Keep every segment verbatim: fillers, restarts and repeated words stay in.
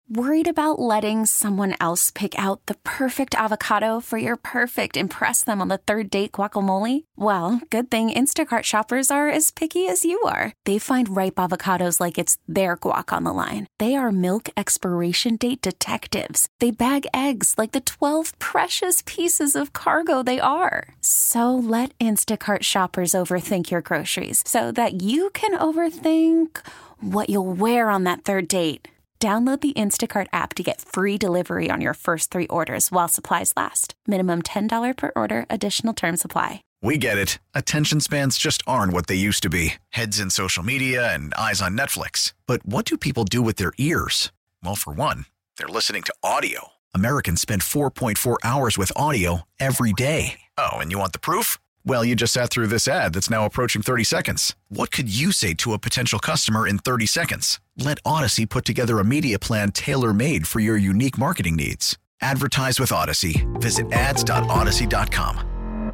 Worried about letting someone else pick out the perfect avocado for your perfect impress them on the third date guacamole? Well, good thing Instacart shoppers are as picky as you are. They find ripe avocados like it's their guac on the line. They are milk expiration date detectives. They bag eggs like the twelve precious pieces of cargo they are. So let Instacart shoppers overthink your groceries so that you can overthink what you'll wear on that third date. Download the Instacart app to get free delivery on your first three orders while supplies last. Minimum ten dollars per order. Additional terms apply. We get it. Attention spans just aren't what they used to be. Heads in social media and eyes on Netflix. But what do people do with their ears? Well, for one, they're listening to audio. Americans spend four point four hours with audio every day. Oh, and you want the proof? Well, you just sat through this ad that's now approaching thirty seconds. What could you say to a potential customer in thirty seconds? Let Odyssey put together a media plan tailor-made for your unique marketing needs. Advertise with Odyssey. Visit ads dot odyssey dot com.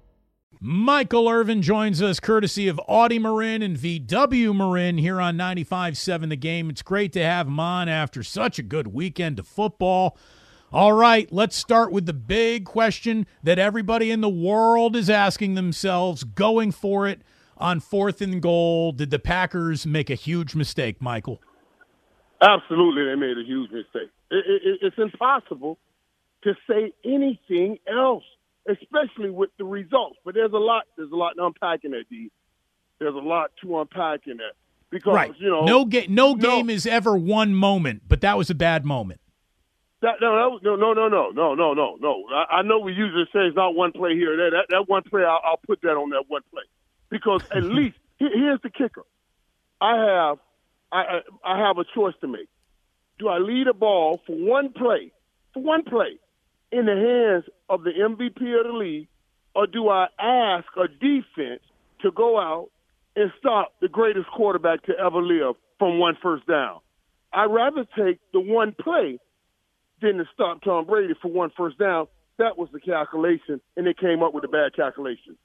Michael Irvin joins us courtesy of Audi Marin and V W Marin here on ninety-five point seven The Game. It's great to have him on after such a good weekend of football. All right, let's start with the big question that everybody in the world is asking themselves, going for it on fourth and goal. Did the Packers make a huge mistake, Michael? Absolutely, they made a huge mistake. It, it, it's impossible to say anything else, especially with the results. But there's a lot. There's a lot to unpack in that, D. There's a lot to unpack in that because right. you know no game. No, no game is ever one moment, but that was a bad moment. That, no, that was, no, no, no, no, no, no, no, no. I, I know we usually say it's not one play here. That that, that one play, I'll, I'll put that on that one play because at least here, here's the kicker. I have, I, I have a choice to make. Do I lead a ball for one play, for one play, in the hands of the M V P of the league, or do I ask a defense to go out and stop the greatest quarterback to ever live from one first down? I'd rather take the one play than to stop Tom Brady for one first down. That was the calculation, and they came up with a bad calculation.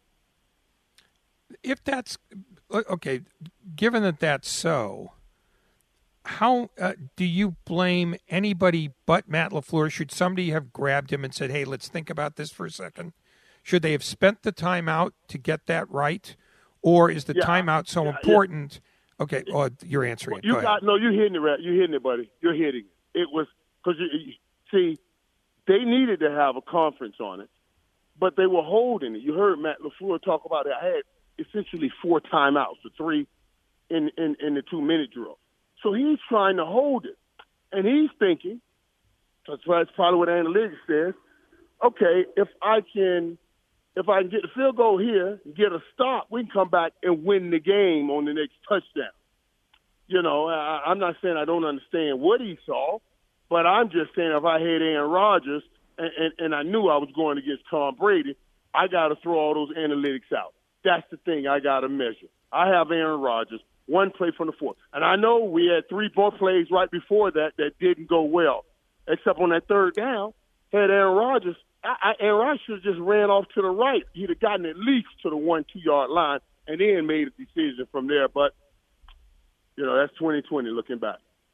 If that's okay, given that that's so, how uh, do you blame anybody but Matt LaFleur? Should somebody have grabbed him and said, hey, let's think about this for a second? Should they have spent the time out to get that right? Or is the yeah, timeout so yeah, important? Yeah. Okay, well, you're answering it. You Go got ahead. no. You're hitting it, right? You're hitting it, buddy. You're hitting it. It was because you, you see, they needed to have a conference on it, but they were holding it. You heard Matt LaFleur talk about it. I had essentially four timeouts, the three in, in, in the two-minute drill. So he's trying to hold it, and he's thinking, that's probably what analytics says, okay, if I can if I can get the field goal here, get a stop, we can come back and win the game on the next touchdown. You know, I, I'm not saying I don't understand what he saw, but I'm just saying if I had Aaron Rodgers and, and, and I knew I was going against Tom Brady, I got to throw all those analytics out. That's the thing I got to measure. I have Aaron Rodgers, one play from the fourth. And I know we had three more plays right before that that didn't go well, except on that third down, had Aaron Rodgers. I, I, Aaron Rodgers should have just ran off to the right. He'd have gotten at least to the one, two-yard line and then made a decision from there. But, you know, that's twenty twenty looking back.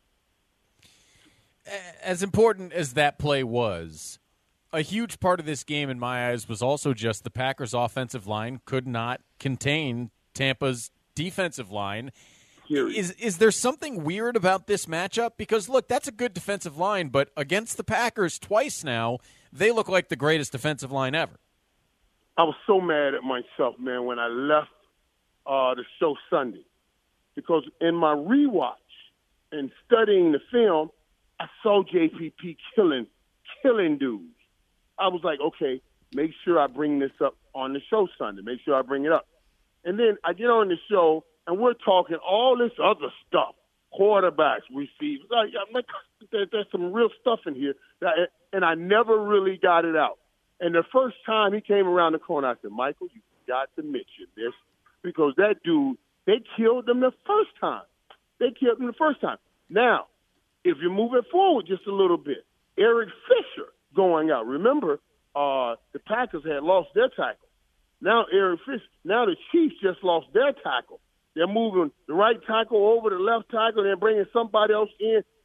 As important as that play was, a huge part of this game in my eyes was also just the Packers' offensive line could not contain Tampa's defensive line. Is is there something weird about this matchup? Because, look, that's a good defensive line, but against the Packers twice now, they look like the greatest defensive line ever. I was so mad at myself, man, when I left uh, the show Sunday. Because in my rewatch and studying the film, I saw J P P killing, killing dudes. I was like, okay, make sure I bring this up on the show Sunday. Make sure I bring it up. And then I get on the show, and we're talking all this other stuff, quarterbacks, receivers. Like, like, there, there's some real stuff in here, that, and I never really got it out. And the first time he came around the corner, I said, Michael, you got to mention this, because that dude, they killed him the first time. They killed him the first time. Now, if you move it forward just a little bit, Eric Fisher going out. Remember, uh, the Packers had lost their tackle. Now Eric Fisher, now the Chiefs just lost their tackle. They're moving the right tackle over the left tackle. They're bringing somebody else in.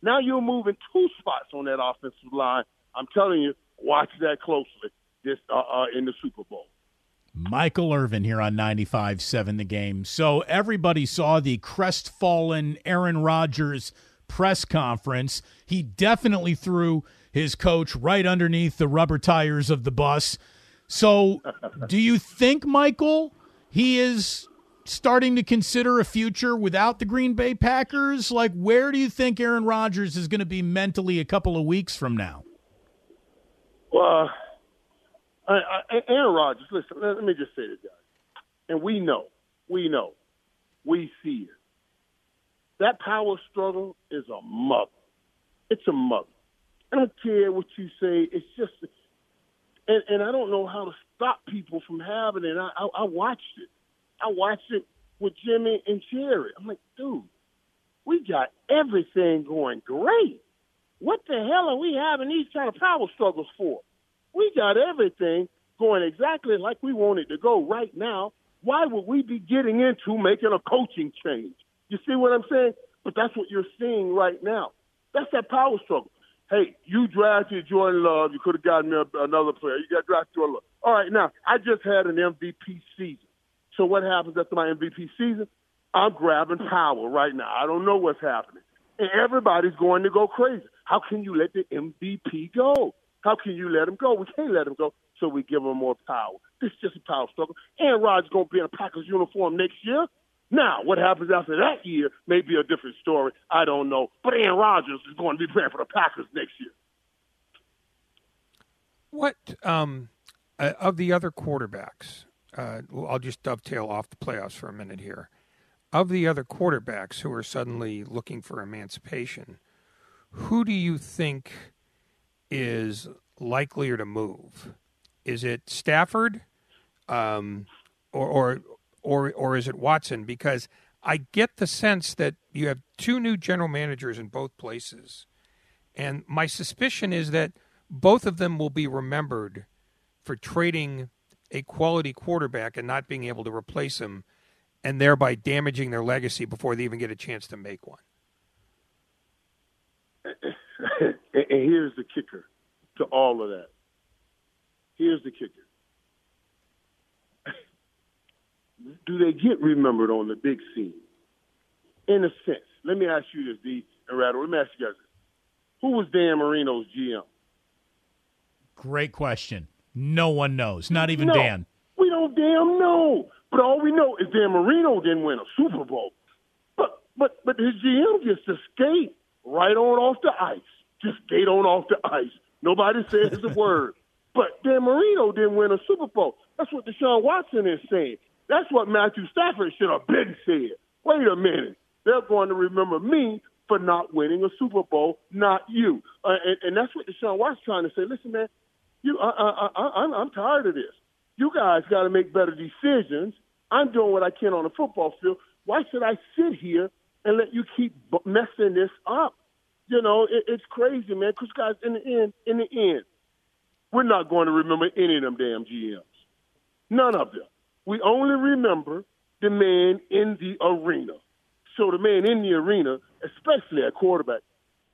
Now you're moving two spots on that offensive line. I'm telling you, watch that closely this uh, uh, in the Super Bowl. Michael Irvin here on ninety-five seven The Game. So everybody saw the crestfallen Aaron Rodgers press conference. He definitely threw his coach right underneath the rubber tires of the bus. So do you think, Michael, he is starting to consider a future without the Green Bay Packers? Like, where do you think Aaron Rodgers is going to be mentally a couple of weeks from now? Well, I, I, Aaron Rodgers, listen, let, let me just say this, guys. And we know, we know, we see it. That power struggle is a mother. It's a mother. I don't care what you say. It's just, and, and I don't know how to stop people from having it. I, I, I watched it. I watched it with Jimmy and Jerry. I'm like, dude, we got everything going great. What the hell are we having these kind of power struggles for? We got everything going exactly like we want it to go right now. Why would we be getting into making a coaching change? You see what I'm saying? But that's what you're seeing right now. That's that power struggle. Hey, you drafted Jordan Love. You could have gotten another player. You got drafted Jordan Love. All right, now, I just had an M V P season. So what happens after my M V P season? I'm grabbing power right now. I don't know what's happening. And everybody's going to go crazy. How can you let the M V P go? How can you let him go? We can't let him go, so we give him more power. This is just a power struggle. Aaron Rodgers is going to be in a Packers uniform next year. Now, what happens after that year may be a different story. I don't know. But Aaron Rodgers is going to be playing for the Packers next year. What um, uh, of the other quarterbacks, uh, I'll just dovetail off the playoffs for a minute here. Of the other quarterbacks who are suddenly looking for emancipation, who do you think is likelier to move? Is it Stafford, um, or, or or or is it Watson? Because I get the sense that you have two new general managers in both places, and my suspicion is that both of them will be remembered for trading a quality quarterback and not being able to replace him, and thereby damaging their legacy before they even get a chance to make one. And here's the kicker to all of that. Here's the kicker. Do they get remembered on the big scene? In a sense. Let me ask you this, D and Rattle. Let me ask you guys this. Who was Dan Marino's G M? Great question. No one knows. Not even no, Dan. We don't damn know. But all we know is Dan Marino didn't win a Super Bowl. But but but his G M just to skate right on off the ice. Just skate on off the ice. Nobody says a word. But Dan Marino didn't win a Super Bowl. That's what Deshaun Watson is saying. That's what Matthew Stafford should have been said. Wait a minute. They're going to remember me for not winning a Super Bowl, not you. Uh, and, and that's what Deshaun Watson's trying to say. Listen, man, you, I, I, I, I'm, I'm tired of this. You guys got to make better decisions. I'm doing what I can on the football field. Why should I sit here and let you keep messing this up? You know, it, it's crazy, man, because, guys, in the end, in the end, we're not going to remember any of them damn G Ms. None of them. We only remember the man in the arena. So the man in the arena, especially at quarterback,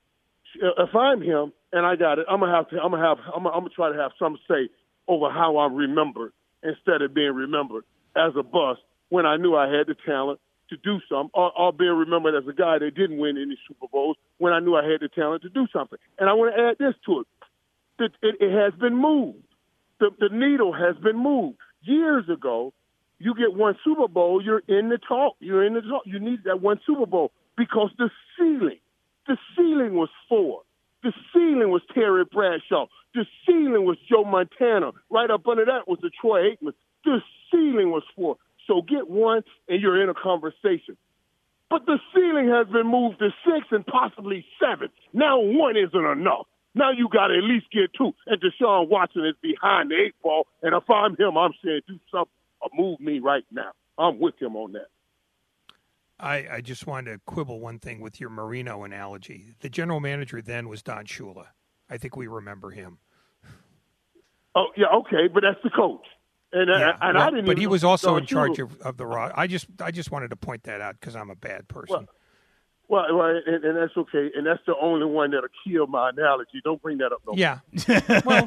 if I'm him and I got it, I'm gonna have to. I'm gonna have. I'm gonna, I'm gonna try to have some say over how I'm remembered instead of being remembered as a bust when I knew I had the talent to do something, or, or being remembered as a guy that didn't win any Super Bowls when I knew I had the talent to do something. And I want to add this to it. It, it, it has been moved. The, the needle has been moved. Years ago, you get one Super Bowl, you're in the talk. You're in the talk. You need that one Super Bowl because the ceiling, the ceiling was four. The ceiling was Terry Bradshaw. The ceiling was Joe Montana. Right up under that was the Troy Aikman. The ceiling was four. So get one, and you're in a conversation. But the ceiling has been moved to six and possibly seven. Now one isn't enough. Now you got to at least get two. And Deshaun Watson is behind the eight ball. And if I'm him, I'm saying do something or move me right now. I'm with him on that. I, I just wanted to quibble one thing with your Marino analogy. The general manager then was Don Shula. I think we remember him. Oh, yeah, okay, but that's the coach. And, yeah, and well, I didn't. But even he was also Don in charge Shula. of, of the raw. I just I just wanted to point that out because I'm a bad person. Well, well and, and that's okay, and that's the only one that'll kill my analogy. Don't bring that up no more. Yeah. Well,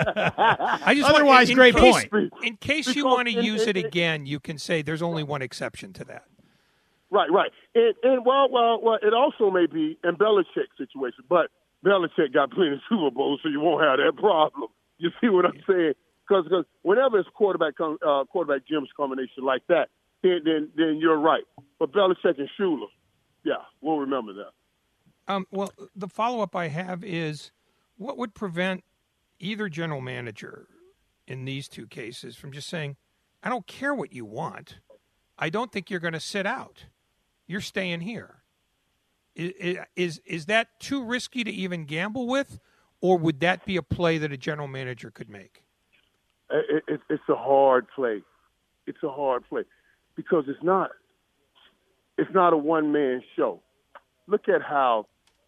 I just Otherwise, want, in great case, point. In case Because you want to in- use in- it in- again, you can say there's only one exception to that. Right, right. And, and well, well, well, it also may be in Belichick's situation, but Belichick got plenty of Super Bowls, so you won't have that problem. You see what I'm saying? Because whenever it's quarterback com- uh, quarterback Jim's combination like that, then, then then you're right. But Belichick and Shula, yeah, we'll remember that. Um, well, the follow-up I have is, what would prevent either general manager in these two cases from just saying, I don't care what you want. I don't think you're going to sit out. You're staying here. Is, is, is that too risky to even gamble with, or would that be a play that a general manager could make? It, it, it's a hard play. It's a hard play because it's not. It's not a one-man show. Look at how,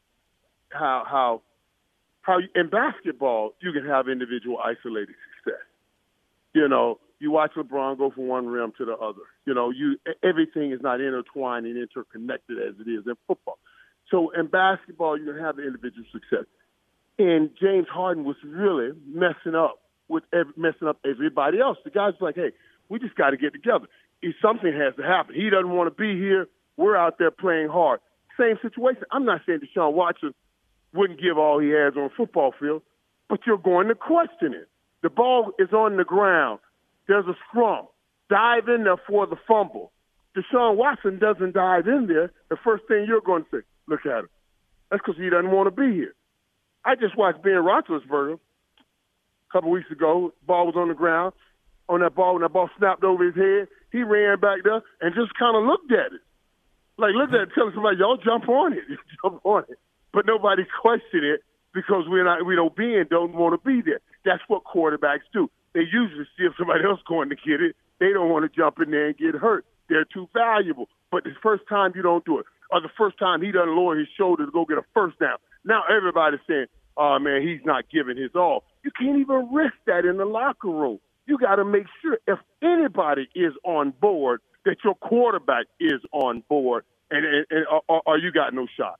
how, how, how in basketball you can have individual isolated success. You know, you watch LeBron go from one rim to the other. You know, you everything is not intertwined and interconnected as it is in football. So in basketball, you can have individual success. And James Harden was really messing up with every, messing up everybody else. The guy's like, hey, we just got to get together. If something has to happen. He doesn't want to be here. We're out there playing hard. Same situation. I'm not saying Deshaun Watson wouldn't give all he has on the football field, but you're going to question it. The ball is on the ground. There's a scrum. Dive in there for the fumble. Deshaun Watson doesn't dive in there. The first thing you're going to say, look at him. That's because he doesn't want to be here. I just watched Ben Roethlisberger a couple weeks ago. Ball was on the ground. On that ball, when that ball snapped over his head, he ran back there and just kind of looked at it. Like, look at it, telling somebody, y'all jump on it. jump on it. But nobody questioned it because we're not, we don't be and don't want to be there. That's what quarterbacks do. They usually see if somebody else going to get it. They don't want to jump in there and get hurt. They're too valuable. But the first time you don't do it, or the first time he doesn't lower his shoulder to go get a first down, now everybody's saying, oh, man, he's not giving his all. You can't even risk that in the locker room. You got to make sure if anybody is on board that your quarterback is on board, and, and, and or, or you got no shot.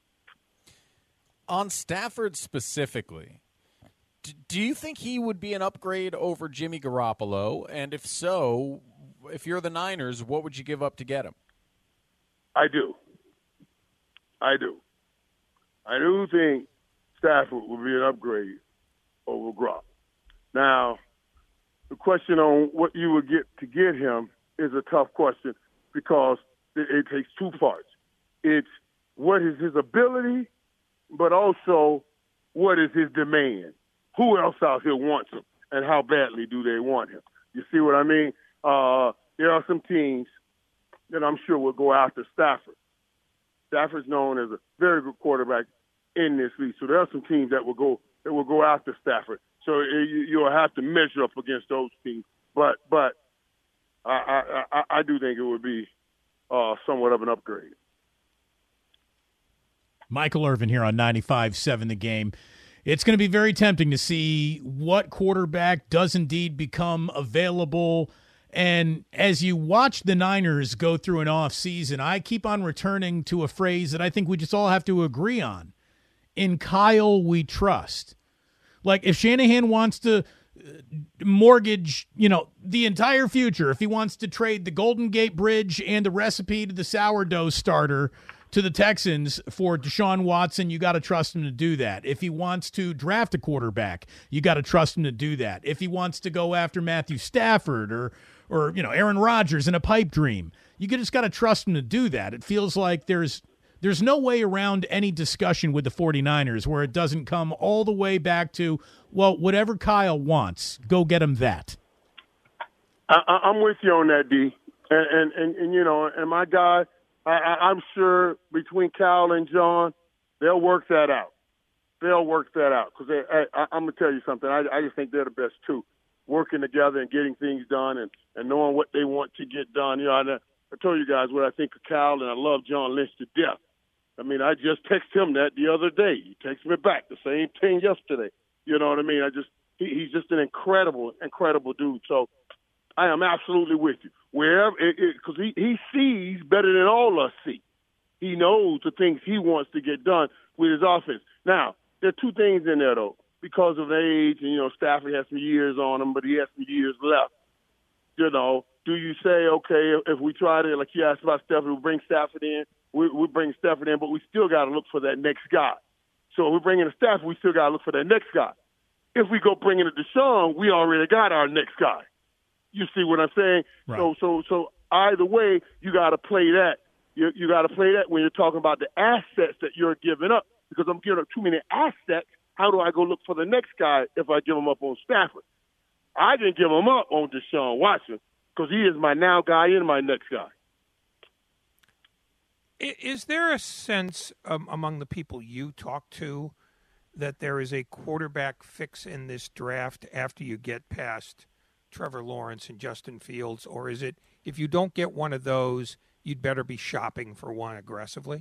On Stafford specifically, d- do you think he would be an upgrade over Jimmy Garoppolo? And if so, if you're the Niners, what would you give up to get him? I do. I do. I do think Stafford would be an upgrade over Gronk. Now, the question on what you would get to get him is a tough question because it, it takes two parts. It's what is his ability, but also what is his demand? Who else out here wants him, and how badly do they want him? You see what I mean? Uh, there are some teams that I'm sure will go after Stafford. Stafford's known as a very good quarterback in this league, so there are some teams that will go that will go after Stafford. So it, you, you'll have to measure up against those teams. But but I I, I, I do think it would be uh, somewhat of an upgrade. Michael Irvin here on ninety-five seven The Game. It's going to be very tempting to see what quarterback does indeed become available. And as you watch the Niners go through an off season, I keep on returning to a phrase that I think we just all have to agree on. In Kyle, we trust. Like, if Shanahan wants to mortgage, you know, the entire future, if he wants to trade the Golden Gate Bridge and the recipe to the sourdough starter to the Texans for Deshaun Watson, you got to trust him to do that. If he wants to draft a quarterback, you got to trust him to do that. If he wants to go after Matthew Stafford or, or you know, Aaron Rodgers in a pipe dream, you just got to trust him to do that. It feels like there's there's no way around any discussion with the 49ers where it doesn't come all the way back to, well, whatever Kyle wants, go get him that. I, I'm with you on that, D. And, and, and, and you know, and my guy, I, I, I'm sure between Kyle and John, they'll work that out. They'll work that out. Because I'm going to tell you something. I, I just think they're the best, too, working together and getting things done and, and knowing what they want to get done. You know, I, I told you guys what I think of Kyle, and I love John Lynch to death. I mean, I just texted him that the other day. He texted me back the same thing yesterday. You know what I mean? I just he, he's just an incredible, incredible dude. So I am absolutely with you. Wherever, because he, he sees better than all of us see. He knows the things he wants to get done with his offense. Now, there are two things in there, though. Because of age, and, you know, Stafford has some years on him, but he has some years left. You know, do you say, okay, if we try to, like you asked about Stafford, we bring Stafford in, we, we bring Stafford in, but we still got to look for that next guy. So if we bring in a Stafford, we still got to look for that next guy. If we go bring in a Deshaun, we already got our next guy. You see what I'm saying? Right. So, so, so either way, you got to play that. You, you got to play that when you're talking about the assets that you're giving up, because I'm giving up too many assets. How do I go look for the next guy if I give him up on Stafford? I didn't give him up on Deshaun Watson because he is my now guy and my next guy. Is there a sense um, among the people you talk to that there is a quarterback fix in this draft after you get past Trevor Lawrence and Justin Fields? Or is it, if you don't get one of those, you'd better be shopping for one aggressively?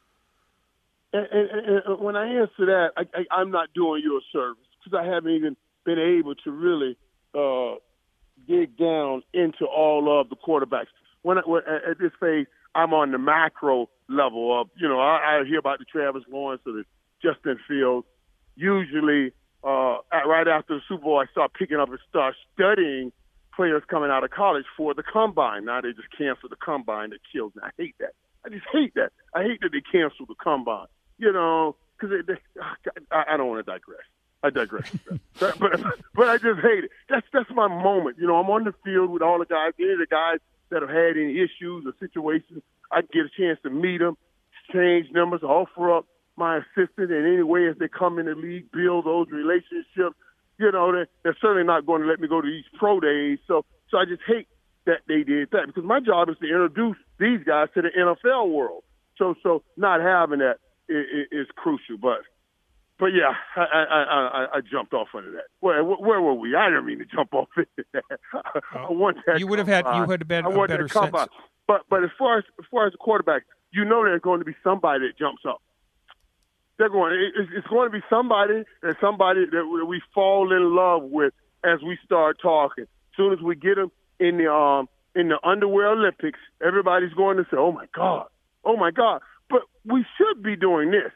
And, and, and when I answer that, I, I, I'm not doing you a service because I haven't even been able to really uh, dig down into all of the quarterbacks. When, I, when at this phase, I'm on the macro level of, you know, I, I hear about the Travis Lawrence or the Justin Fields. Usually, uh, at, right after the Super Bowl, I start picking up and start studying players coming out of college for the combine. Now they just cancel the combine. That kills me. I hate that. I just hate that. I hate that they cancel the combine. You know, because I, I don't want to digress. I digress. but, but but I just hate it. That's that's my moment. You know, I'm on the field with all the guys. Any of the guys that have had any issues or situations, I get a chance to meet them, exchange numbers, offer up my assistant in any way as they come in the league, build those relationships. You know, they're, they're certainly not going to let me go to these pro days. So so I just hate that they did that because my job is to introduce these guys to the N F L world. So so not having that is, is crucial. But but yeah, I I, I, I jumped off into that. Where where were we? I didn't mean to jump off into that. I want that. You would have had you would have been a better sense. But but as far as as far as the quarterback, you know there's going to be somebody that jumps up. They're going. It's, it's going to be somebody and somebody that we fall in love with as we start talking. As soon as we get them in the um in the underwear Olympics, everybody's going to say, "Oh my God, oh my God!" But we should be doing this.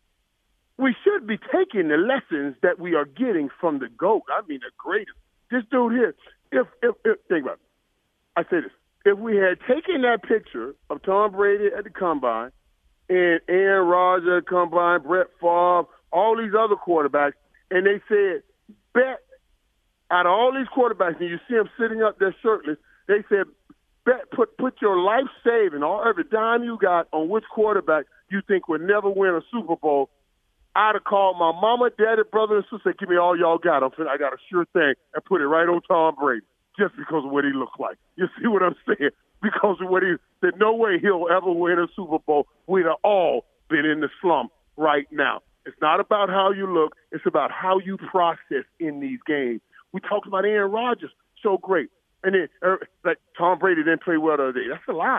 We should be taking the lessons that we are getting from the GOAT. I mean, the greatest. This dude here. If if, if think about it. I say this. If we had taken that picture of Tom Brady at the Combine and Aaron Rodgers at the Combine, Brett Favre, all these other quarterbacks, and they said, bet, out of all these quarterbacks, and you see them sitting up there shirtless, they said, bet, put put your life saving, all every dime you got on which quarterback you think would never win a Super Bowl. I'd have called my mama, daddy, brother, and sister, give me all y'all got. I got a sure thing, and put it right on Tom Brady. Just because of what he looks like. You see what I'm saying? Because of what he said, no way he'll ever win a Super Bowl. We'd have all been in the slump right now. It's not about how you look. It's about how you process in these games. We talked about Aaron Rodgers, so great. And then, uh, like, Tom Brady didn't play well the other day. That's a lie.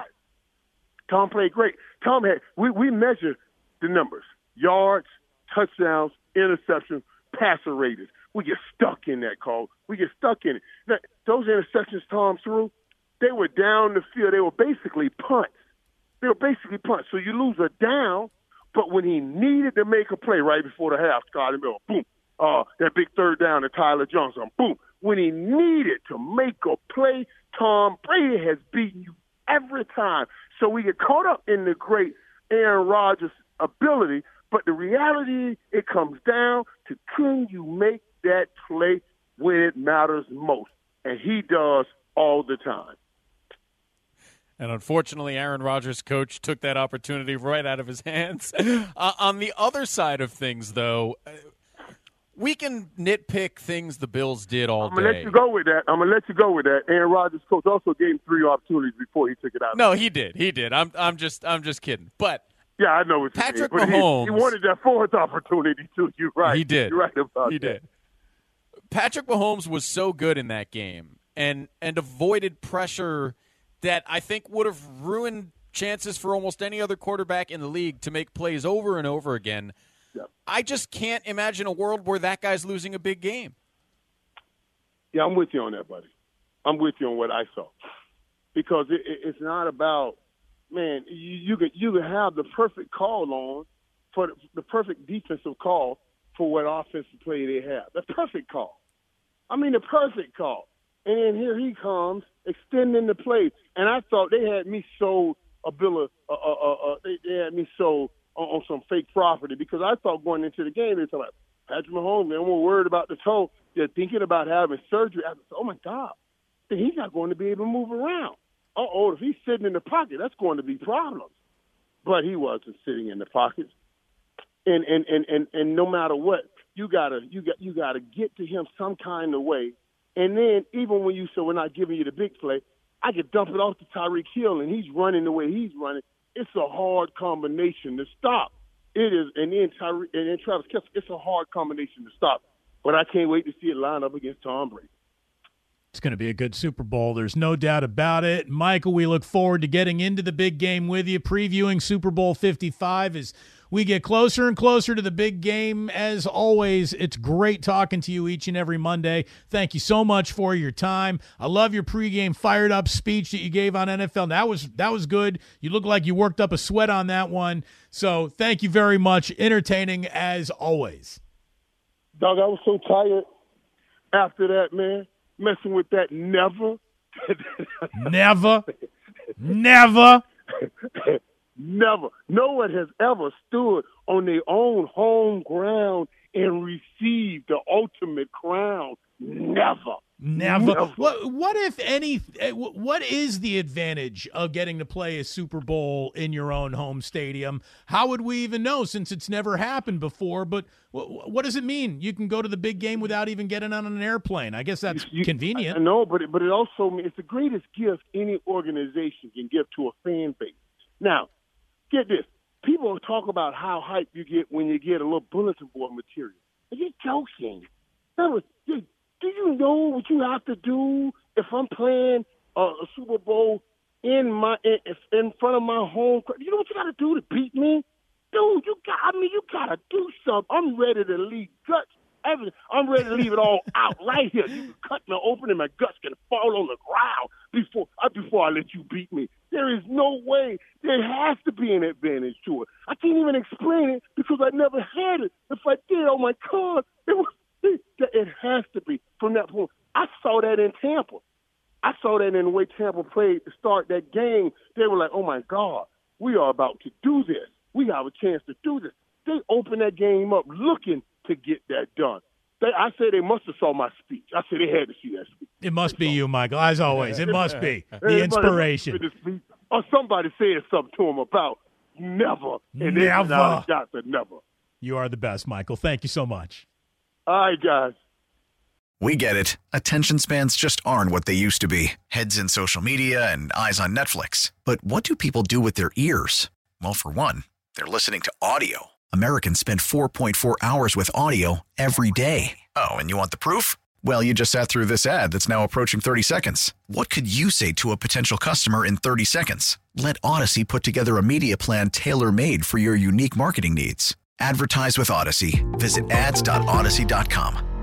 Tom played great. Tom had, we, we measure the numbers, yards, touchdowns, interceptions, passer ratings. We get stuck in that call. We get stuck in it. Now, those interceptions Tom threw, they were down the field. They were basically punts. They were basically punts. So you lose a down, but when he needed to make a play right before the half, Scotty Miller, boom, uh, that big third down to Tyler Johnson, boom. When he needed to make a play, Tom Brady has beaten you every time. So we get caught up in the great Aaron Rodgers' ability, but the reality, it comes down to can you make that play when it matters most, and he does all the time. And unfortunately, Aaron Rodgers' coach took that opportunity right out of his hands. uh, on the other side of things, though, we can nitpick things the Bills did all I'm gonna day. let you go with that. I'm gonna let you go with that. Aaron Rodgers' coach also gave him three opportunities before he took it out. No, he did. He did. I'm I'm just I'm just kidding. But yeah, I know what you Patrick mean. But Mahomes, he, he wanted that fourth opportunity too. You're right. He did. You're right about he that. He did. Patrick Mahomes was so good in that game and and avoided pressure that I think would have ruined chances for almost any other quarterback in the league to make plays over and over again. Yep. I just can't imagine a world where that guy's losing a big game. Yeah, I'm with you on that, buddy. I'm with you on what I saw. Because it, it, it's not about man, you you could you could have the perfect call on for the, the perfect defensive call for what offensive play they have. The perfect call. I mean, the perfect call. And then here he comes extending the play, and I thought they had me sold a bill of uh, uh, uh, uh, they, they had me sold on, on some fake property because I thought going into the game they were talking about Patrick Mahomes. They're more worried about the toe. They're thinking about having surgery. I said, oh my God, then he's not going to be able to move around. Uh-oh, if he's sitting in the pocket, that's going to be problems. But he wasn't sitting in the pocket. And and, and, and, and no matter what, you gotta you got you gotta get to him some kind of way. And then even when you say we're not giving you the big play, I could dump it off to Tyreek Hill and he's running the way he's running. It's a hard combination to stop. It is, and then Tyreek and then Travis Kelce, it's a hard combination to stop. But I can't wait to see it line up against Tom Brady. It's going to be a good Super Bowl. There's no doubt about it. Michael, we look forward to getting into the big game with you, previewing Super Bowl fifty-five as we get closer and closer to the big game. As always, it's great talking to you each and every Monday. Thank you so much for your time. I love your pregame fired-up speech that you gave on N F L. That was, that was good. You look like you worked up a sweat on that one. So thank you very much. Entertaining as always. Doug, I was so tired after that, man. Messing with that never. Never. Never. Never. No one has ever stood on their own home ground and received the ultimate crown. Never. Never. Never. What, what if any, what is the advantage of getting to play a Super Bowl in your own home stadium? How would we even know since it's never happened before? But what, what does it mean? You can go to the big game without even getting on an airplane. I guess that's you, convenient. I know, but it, but it also means it's the greatest gift any organization can give to a fan base. Now, get this. People talk about how hyped you get when you get a little bulletin board material. Are you joking? That was, you, do you know what you have to do if I'm playing a, a Super Bowl in my in, in front of my home? You know what you got to do to beat me, dude? You got. I mean, you got to do something. I'm ready to leave guts. Everything. I'm ready to leave it all out right here. You can cut me open and my guts can fall on the ground before uh, before I let you beat me. There is no way. There has to be an advantage to it. I can't even explain it because I never had it. If I did, oh my God, it was. It has to be from that point. I saw that in Tampa. I saw that in the way Tampa played to start that game. They were like, oh, my God, we are about to do this. We have a chance to do this. They opened that game up looking to get that done. They, I say they must have saw my speech. I said they had to see that speech. It must be you, Michael, as always. It must be the inspiration. Or somebody said something to him about never. And never. Got the never. You are the best, Michael. Thank you so much. All right, guys. We get it. Attention spans just aren't what they used to be. Heads in social media and eyes on Netflix. But what do people do with their ears? Well, for one, they're listening to audio. Americans spend four point four hours with audio every day. Oh, and you want the proof? Well, you just sat through this ad that's now approaching thirty seconds. What could you say to a potential customer in thirty seconds? Let Odyssey put together a media plan tailor-made for your unique marketing needs. Advertise with Odyssey. Visit ads dot odyssey dot com.